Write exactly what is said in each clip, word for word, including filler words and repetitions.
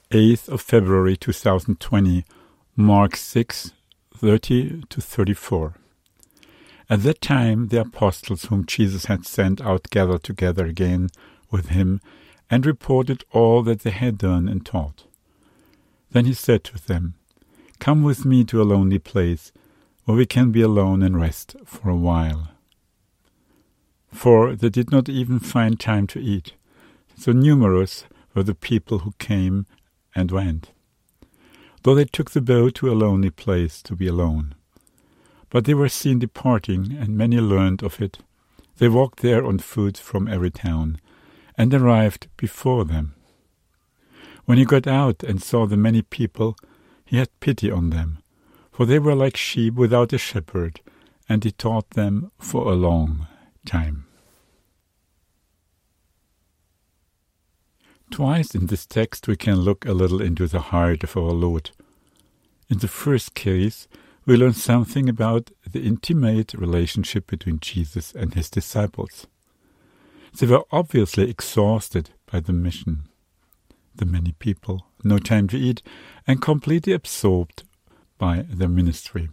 eighth of February two thousand twenty, Mark six, thirty to thirty-four. At that time the apostles whom Jesus had sent out gathered together again with him and reported all that they had done and taught. Then he said to them, "Come with me to a lonely place, where we can be alone and rest for a while." For they did not even find time to eat, so numerous were the people who came and went. Though they took the boat to a lonely place to be alone. But they were seen departing, and many learned of it. They walked there on foot from every town, and arrived before them. When he got out and saw the many people, he had pity on them, for they were like sheep without a shepherd, and he taught them for a long time. Twice in this text we can look a little into the heart of our Lord. In the first case, we learn something about the intimate relationship between Jesus and his disciples. They were obviously exhausted by the mission, the many people, no time to eat, and completely absorbed by their ministry.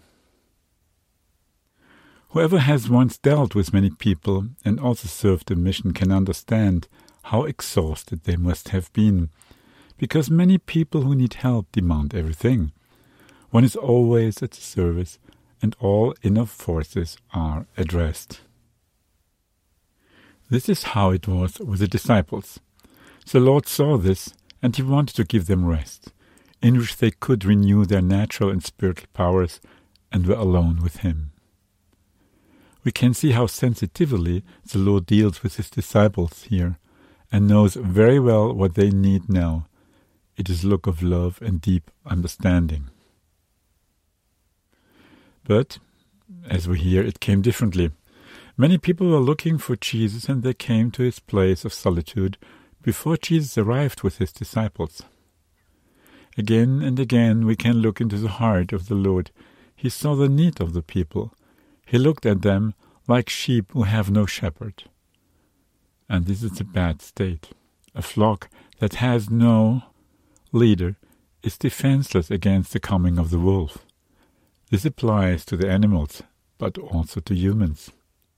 Whoever has once dealt with many people and also served the mission can understand how exhausted they must have been, because many people who need help demand everything. One is always at the service, and all inner forces are addressed. This is how it was with the disciples. The Lord saw this, and he wanted to give them rest, in which they could renew their natural and spiritual powers, and were alone with him. We can see how sensitively the Lord deals with his disciples here, and knows very well what they need now. It is a look of love and deep understanding. But, as we hear, it came differently. Many people were looking for Jesus, and they came to his place of solitude before Jesus arrived with his disciples. Again and again we can look into the heart of the Lord. He saw the need of the people. He looked at them like sheep who have no shepherd. And this is a bad state. A flock that has no leader is defenseless against the coming of the wolf. This applies to the animals, but also to humans.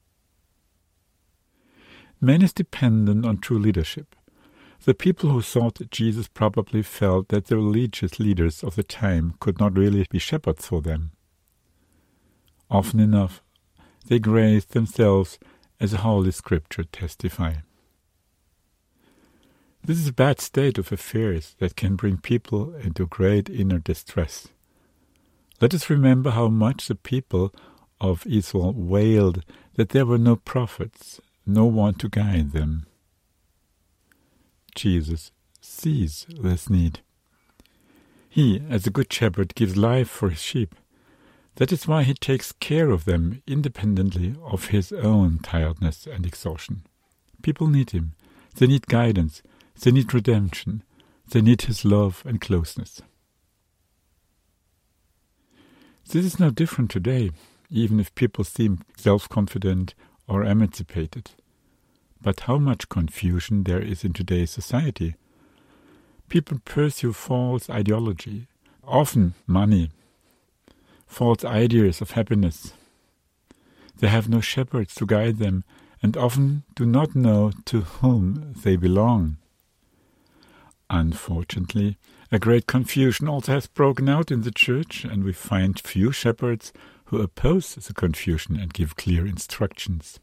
Man is dependent on true leadership. The people who sought Jesus probably felt that the religious leaders of the time could not really be shepherds for them. Often enough, they grazed themselves, as Holy Scripture testify. This is a bad state of affairs that can bring people into great inner distress. Let us remember how much the people of Israel wailed that there were no prophets, no one to guide them. Jesus sees this need. He, as a good shepherd, gives life for his sheep. That is why he takes care of them independently of his own tiredness and exhaustion. People need him. They need guidance. They need redemption. They need his love and closeness. This is no different today, even if people seem self-confident or emancipated. But how much confusion there is in today's society. People pursue false ideology, often money, false ideas of happiness. They have no shepherds to guide them, and often do not know to whom they belong. Unfortunately, a great confusion also has broken out in the church, and we find few shepherds who oppose the confusion and give clear instructions.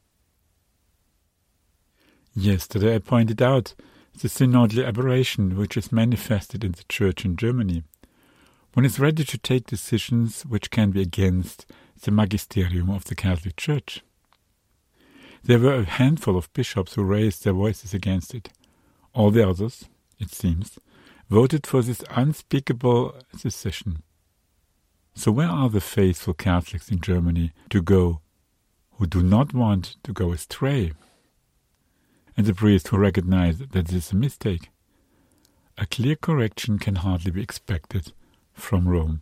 Yesterday I pointed out the synodal aberration which is manifested in the church in Germany. One is ready to take decisions which can be against the magisterium of the Catholic Church. There were a handful of bishops who raised their voices against it. All the others, it seems, voted for this unspeakable secession. So where are the faithful Catholics in Germany to go who do not want to go astray? And the priests who recognize that this is a mistake? A clear correction can hardly be expected from Rome.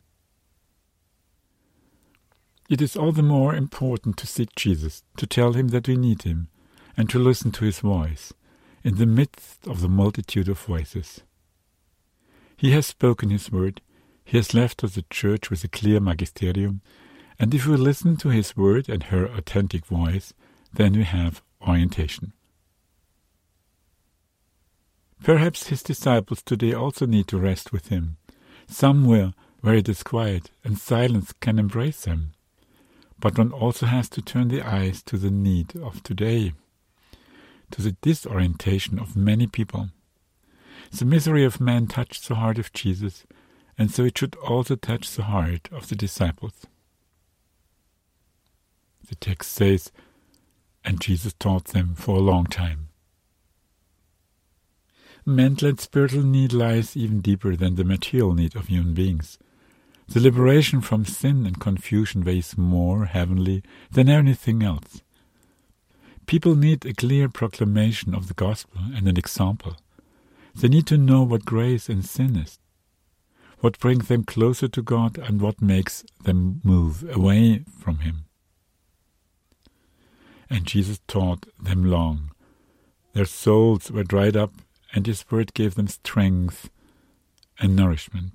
It is all the more important to seek Jesus, to tell him that we need him, and to listen to his voice in the midst of the multitude of voices. He has spoken his word. He has left us a church with a clear magisterium, and if we listen to his word and her authentic voice, then we have orientation. Perhaps his disciples today also need to rest with him, somewhere where it is quiet and silence can embrace them. But one also has to turn the eyes to the need of today, to the disorientation of many people. The misery of man touched the heart of Jesus, and so it should also touch the heart of the disciples. The text says, and Jesus taught them for a long time. Mental and spiritual need lies even deeper than the material need of human beings. The liberation from sin and confusion weighs more heavenly than anything else. People need a clear proclamation of the gospel and an example. They need to know what grace and sin is, what brings them closer to God and what makes them move away from Him. And Jesus taught them long. Their souls were dried up, and His word gave them strength and nourishment.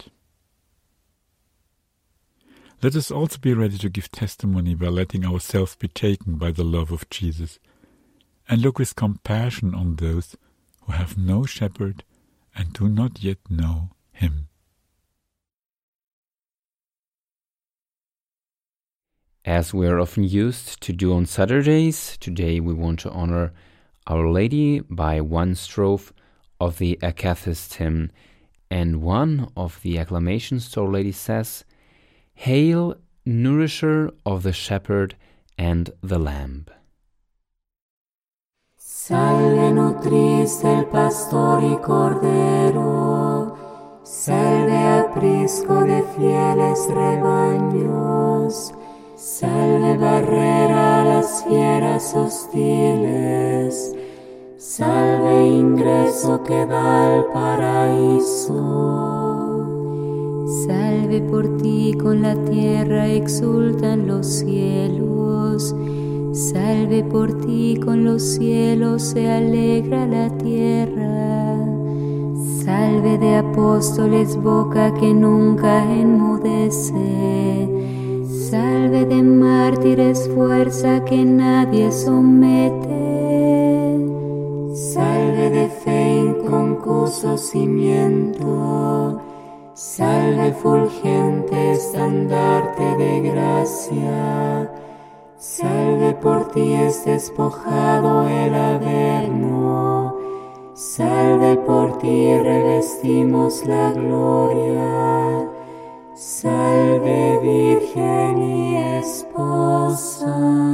Let us also be ready to give testimony by letting ourselves be taken by the love of Jesus, and look with compassion on those who have no shepherd and do not yet know Him. As we are often used to do on Saturdays, today we want to honor Our Lady by one strophe of the Akathist hymn, and one of the acclamations to Our Lady says, "Hail, nourisher of the shepherd and the lamb." Salve nutris del pastori cordero, salve aprisco de fieles rebaños, salve barrera a las fieras hostiles, salve ingreso que da al paraíso. Salve por ti con la tierra exultan los cielos, salve por ti con los cielos se alegra la tierra, salve de apóstoles boca que nunca enmudece, salve de mártires fuerza que nadie somete, salve de fe inconcuso cimiento, salve fulgente estandarte de gracia, salve por ti es despojado el Averno, salve por ti revestimos la gloria, salve Virgen y Esposa.